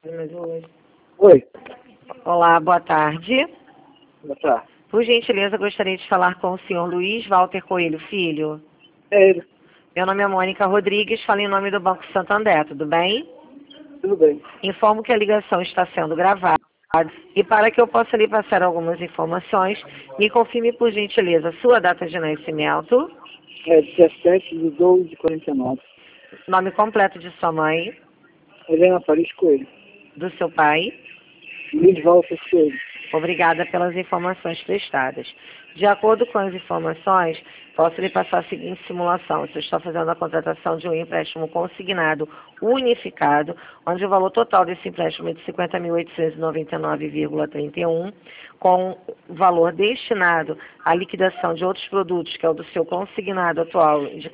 Oi, Olá, boa tarde. boa tarde. Por gentileza, gostaria de falar com o senhor Luiz Walter Coelho Filho. É ele, Meu nome é Mônica Rodrigues, falo em nome do Banco Santander, tudo bem? tudo bem. Informo que a ligação está sendo gravada e para que eu possa lhe passar algumas informações, me confirme por gentileza sua data de nascimento, É 17/12/49. nome completo de sua mãe, Helena Paris Coelho. do seu pai. Luiz Walter Coelho. Obrigada pelas informações prestadas. De acordo com as informações, posso lhe passar a seguinte simulação. Você está fazendo a contratação de um empréstimo consignado unificado, onde o valor total desse empréstimo é de 50.899,31, com valor destinado à liquidação de outros produtos, que é o do seu consignado atual, de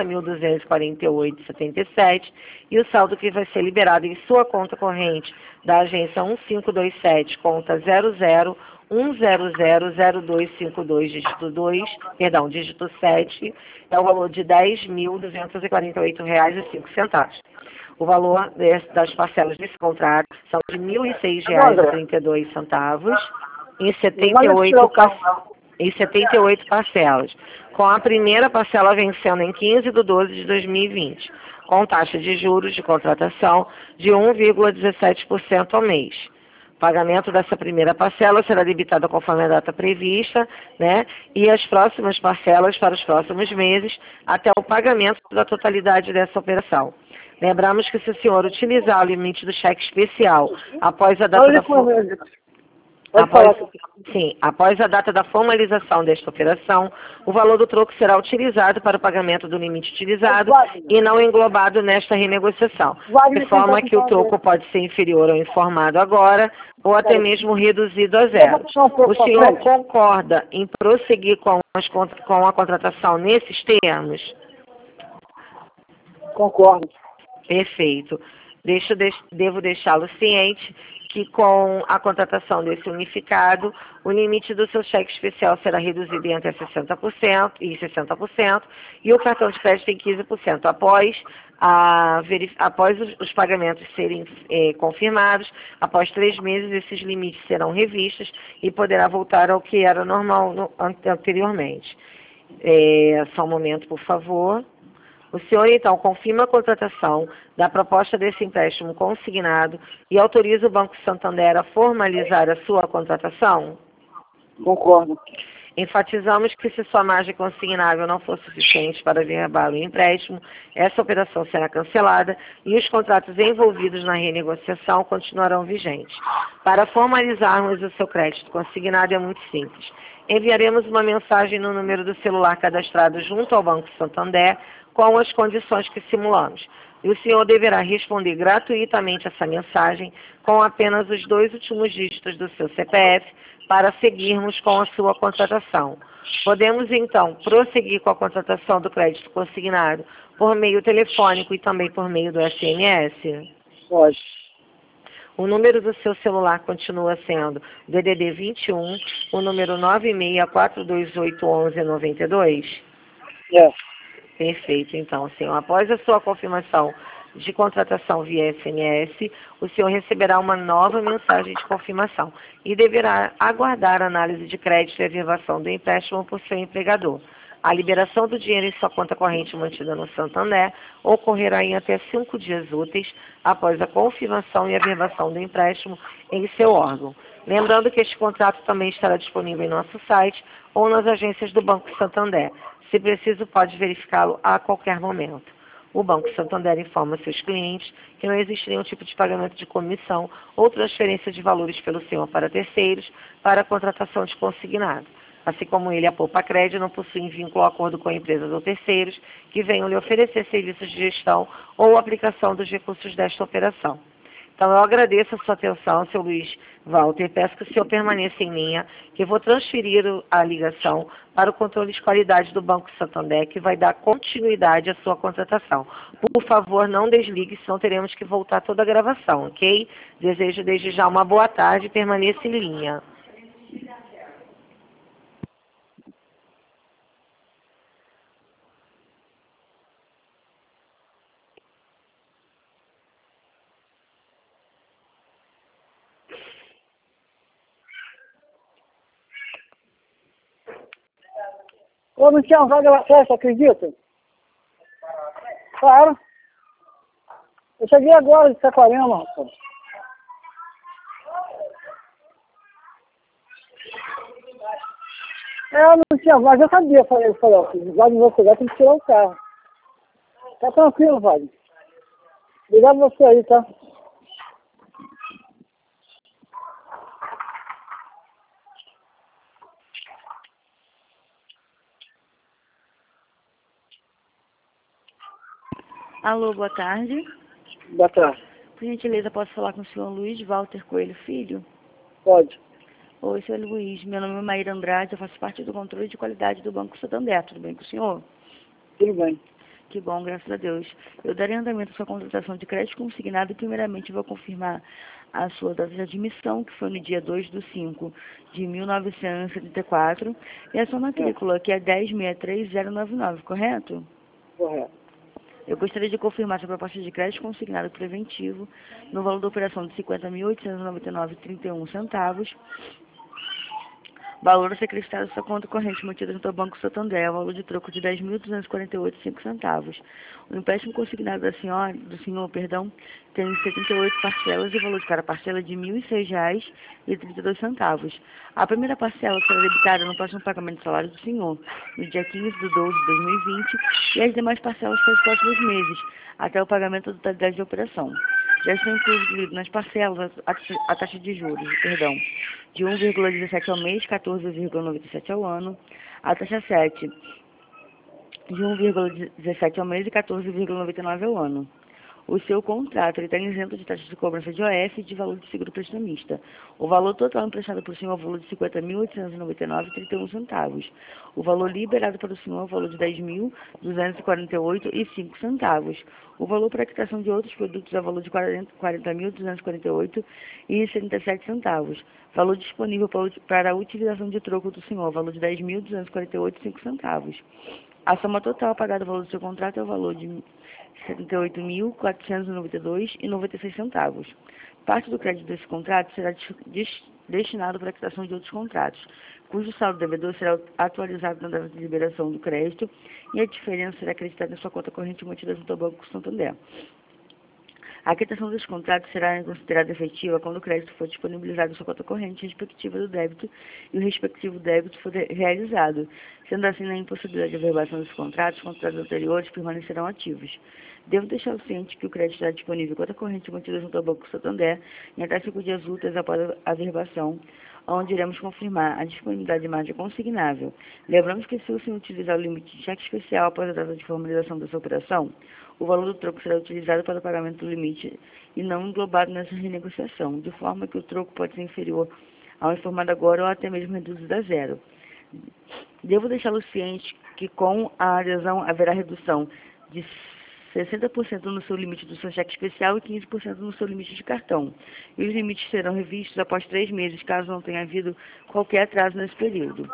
40.248,77, e o saldo que vai ser liberado em sua conta corrente da agência 1527, conta 0010000252, dígito 7, é o valor de R$ 10.248,05. O valor das parcelas desse contrato são de R$ 1.006,32 em 78 parcelas, com a primeira parcela vencendo em 15/12/2020, com taxa de juros de contratação de 1,17% ao mês. O pagamento dessa primeira parcela será debitado conforme a data prevista, né? E as próximas parcelas para os próximos meses, até o pagamento da totalidade dessa operação. Lembramos que se o senhor utilizar o limite do cheque especial após a data da após a data da formalização desta operação, o valor do troco será utilizado para o pagamento do limite utilizado e não englobado nesta renegociação, de forma que o troco pode ser inferior ao informado agora ou até mesmo reduzido a zero. O senhor concorda em prosseguir com a contratação nesses termos? Concordo. Perfeito. Devo deixá-lo ciente que com a contratação desse unificado, o limite do seu cheque especial será reduzido em até 60% e 60%, e o cartão de crédito em 15%. Após os pagamentos serem confirmados, após 3 meses, esses limites serão revistos e poderá voltar ao que era normal anteriormente. Só um momento, por favor. O senhor, então, confirma a contratação da proposta desse empréstimo consignado e autoriza o Banco Santander a formalizar a sua contratação? Concordo. Enfatizamos que se sua margem consignável não for suficiente para verbar o empréstimo, essa operação será cancelada e os contratos envolvidos na renegociação continuarão vigentes. Para formalizarmos o seu crédito consignado é muito simples. Enviaremos uma mensagem no número do celular cadastrado junto ao Banco Santander com as condições que simulamos. E o senhor deverá responder gratuitamente essa mensagem com apenas os 2 últimos dígitos do seu CPF para seguirmos com a sua contratação. Podemos, então, prosseguir com a contratação do crédito consignado por meio telefônico e também por meio do SMS? Pode. O número do seu celular continua sendo DDD 21, o número 964281192? É. Perfeito, então, senhor. Após a sua confirmação de contratação via SMS, o senhor receberá uma nova mensagem de confirmação e deverá aguardar a análise de crédito e averbação do empréstimo por seu empregador. A liberação do dinheiro em sua conta corrente mantida no Santander ocorrerá em até 5 dias úteis após a confirmação e averbação do empréstimo em seu órgão. Lembrando que este contrato também estará disponível em nosso site ou nas agências do Banco Santander. Se preciso, pode verificá-lo a qualquer momento. O Banco Santander informa seus clientes que não existe nenhum tipo de pagamento de comissão ou transferência de valores pelo senhor para terceiros para a contratação de consignado. Assim como ele, a Poupa Crédito não possui vínculo ou acordo com empresas ou terceiros que venham lhe oferecer serviços de gestão ou aplicação dos recursos desta operação. Então, eu agradeço a sua atenção, seu Luiz Walter. Peço que o senhor permaneça em linha, que eu vou transferir a ligação para o controle de qualidade do Banco Santander, que vai dar continuidade à sua contratação. Por favor, não desligue, senão teremos que voltar toda a gravação, ok? Desejo desde já uma boa tarde e permaneça em linha. Ou não tinha vaga lá atrás, você acredita? Claro. Eu cheguei agora de Saquarema, rapaz. Não tinha vaga, eu sabia, falei, ó, vaga de você lá, tem que tirar o carro. Tá tranquilo, Wagner. Obrigado a você aí, tá? Alô, boa tarde. Boa tarde. Por gentileza, posso falar com o senhor Luiz Walter Coelho Filho? Pode. Oi, senhor Luiz. Meu nome é Maíra Andrade, eu faço parte do controle de qualidade do Banco Santander. Tudo bem com o senhor? Tudo bem. Que bom, graças a Deus. Eu darei andamento à sua contratação de crédito consignado e primeiramente vou confirmar a sua data de admissão, que foi no dia 2 de 5 de 1974, e a sua matrícula, que é 1063099, correto? Correto. Eu gostaria de confirmar sua proposta de crédito consignado preventivo no valor da operação de R$ 50.899,31. Valor a ser acrescentado à sua conta corrente mantida no seu Banco Santander, valor de troco de R$ 10.248,05. O empréstimo consignado do senhor, tem 78 parcelas e o valor de cada parcela é de R$ 1.006,32. A primeira parcela será debitada no próximo pagamento do salário do senhor, no dia 15 de 12 de 2020, e as demais parcelas para os próximos meses, até o pagamento da totalidade da operação. Já estão incluídos nas parcelas a taxa de juros, de 1,17 ao mês, 14,97 ao ano, a taxa 7 de 1,17 ao mês e 14,99 ao ano. O seu contrato está isento de taxa de cobrança de OF e de valor de seguro prestamista. O valor total emprestado por senhor é o valor de R$ 50.899,31. O valor liberado para o senhor é o valor de R$ 10.248,05. O valor para a quitação de outros produtos é o valor de R$ 40.248,77. Valor disponível para a utilização de troco do senhor, valor de R$ 10.248,05. A soma total pagada no valor do seu contrato é o valor de R$ 78.492,96. Parte do crédito desse contrato será destinado para a quitação de outros contratos, cujo saldo devedor será atualizado na data de liberação do crédito e a diferença será acreditada na sua conta corrente mantida no Banco Santander. A quitação dos contratos será considerada efetiva quando o crédito for disponibilizado em sua conta corrente respectiva do débito e o respectivo débito for realizado. Sendo assim, na impossibilidade de averbação dos contratos, os contratos anteriores permanecerão ativos. Devo deixar o ciente que o crédito estará disponível em conta corrente mantida junto ao Banco Santander em até 5 dias úteis após a averbação, onde iremos confirmar a disponibilidade de margem consignável. Lembramos que se o senhor utilizar o limite de cheque especial após a data de formalização dessa operação, o valor do troco será utilizado para o pagamento do limite e não englobado nessa renegociação, de forma que o troco pode ser inferior ao informado agora ou até mesmo reduzido a zero. Devo deixá-lo ciente que com a adesão haverá redução de 60% no seu limite do seu cheque especial e 15% no seu limite de cartão. E os limites serão revistos após 3 meses, caso não tenha havido qualquer atraso nesse período.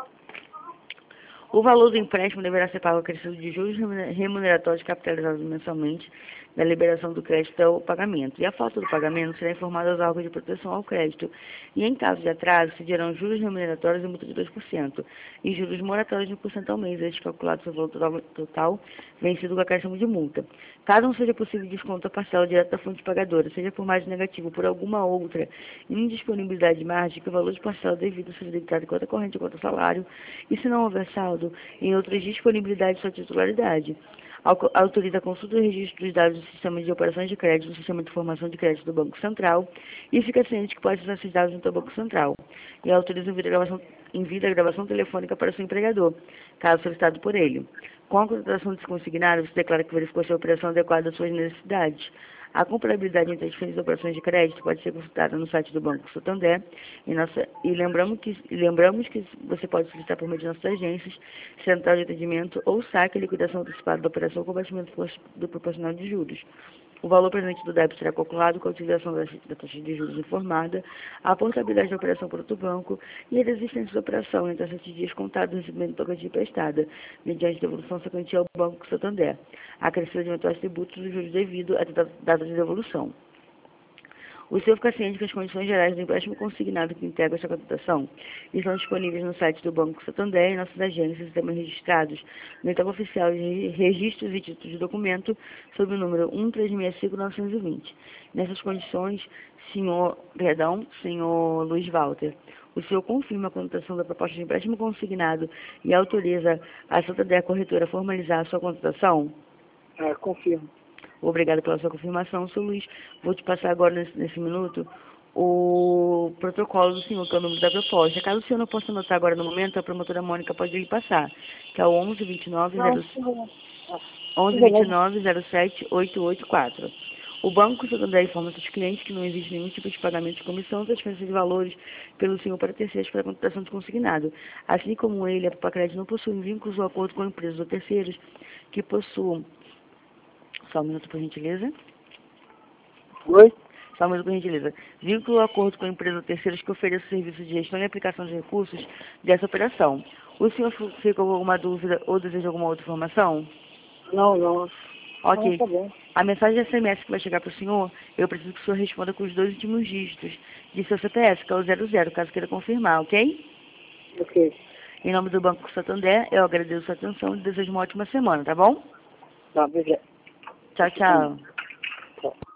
O valor do empréstimo deverá ser pago acrescido de juros remuneratórios capitalizados mensalmente da liberação do crédito ao pagamento. E a falta do pagamento será informada aos órgãos de proteção ao crédito. E em caso de atraso, se dirão juros remuneratórios e multa de 2%, e juros moratórios de 1% ao mês, estes calculados sobre o valor total vencido com acréscimo de multa. Caso não seja possível desconto a parcela direto da fonte pagadora, seja por margem negativa ou por alguma outra indisponibilidade de margem, que o valor de parcela devido seja debitado em conta corrente ou conta salário, e se não houver saldo, em outras disponibilidades de sua titularidade. Autoriza a consulta e registro dos dados do Sistema de Operações de Crédito, do Sistema de Informação de Crédito do Banco Central, e fica ciente que pode usar esses dados no seu Banco Central. E autoriza envio a gravação telefônica para o seu empregador, caso solicitado por ele. Com a contratação desse consignado, você declara que verificou se a operação adequada às suas necessidades. A comparabilidade entre as diferentes operações de crédito pode ser consultada no site do Banco Santander e lembramos que você pode solicitar por meio de nossas agências, central de atendimento ou saque a liquidação antecipada da operação com batimento do proporcional de juros. O valor presente do débito será calculado com a utilização da taxa de juros informada, a portabilidade da operação para outro banco e a desistência da operação entre 7 dias contados do recebimento da garantia prestada, mediante devolução sequente ao Banco Santander, acrescido de eventuais tributos dos juros devido à data de devolução. O senhor fica ciente que as condições gerais do empréstimo consignado que integra esta contratação estão disponíveis no site do Banco Santander e em nossas agências e sistemas registrados no Itaú Oficial de Registros e Títulos de Documento, sob o número 1365920. Nessas condições, senhor Luiz Walter, o senhor confirma a contratação da proposta de empréstimo consignado e autoriza a Santander Corretora a formalizar a sua contratação? Confirmo. Obrigada pela sua confirmação, senhor Luiz. Vou te passar agora, nesse minuto, o protocolo do senhor, que é o número da proposta. Caso o senhor não possa anotar agora no momento, a promotora Mônica pode lhe passar, que é o 1129-07-884. O Banco Santander informa seus clientes que não existe nenhum tipo de pagamento de comissão ou transferência de valores pelo senhor para terceiros para a contratação de consignado. Assim como ele, a Papacred não possui vínculos ou acordo com empresas ou terceiros que possuam. Só um minuto, por gentileza. Oi? Só um minuto, por gentileza. Vínculo ou acordo com empresas ou terceiros que ofereçam serviços de gestão e aplicação de recursos dessa operação. O senhor fica com alguma dúvida ou deseja alguma outra informação? Não. Ok. Não, tá bom. A mensagem SMS que vai chegar para o senhor, eu preciso que o senhor responda com os 2 últimos dígitos de seu CPF, que é o 00, caso queira confirmar, ok? Ok. Em nome do Banco Santander, eu agradeço a sua atenção e desejo uma ótima semana, tá bom? Tá, obrigado. Tchau, tchau. Tchau.